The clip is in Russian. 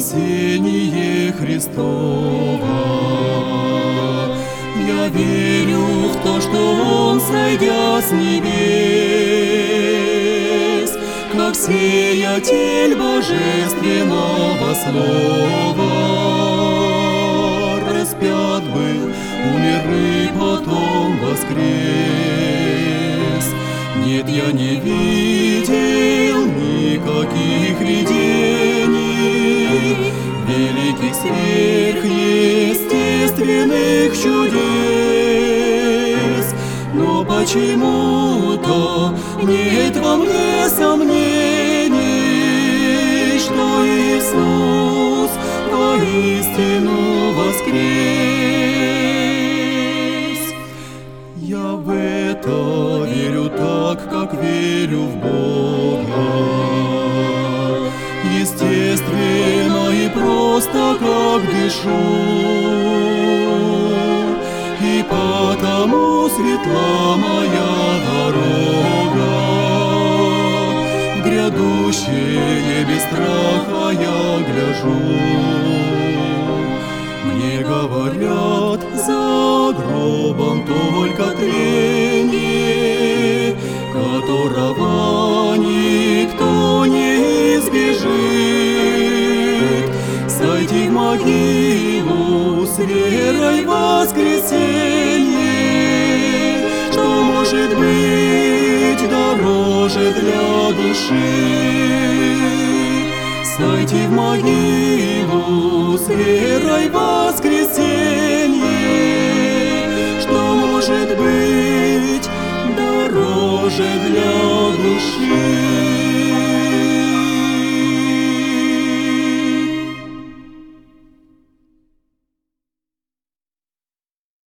воскресение Христово. Я верю в то, что Он, сойдя с небес, как сеятель божественного слова, распят был, умер и потом воскрес. Нет, я не видел никаких видений, великих сверхъестественных чудес, но почему-то нет во мне сомнений, что Иисус воистину воскрес. Я в это верю так, как верю в Бога, естественно и просто, как дышу, и потому светла моя дорога, в грядущее без страха я гляжу. Мне говорят, за гробом только тление, которого никто не избежит. Сойти в могилу с верой в воскресенье, что может быть дороже для души. Сойти в могилу с верой в воскресенье, что может быть дороже для души.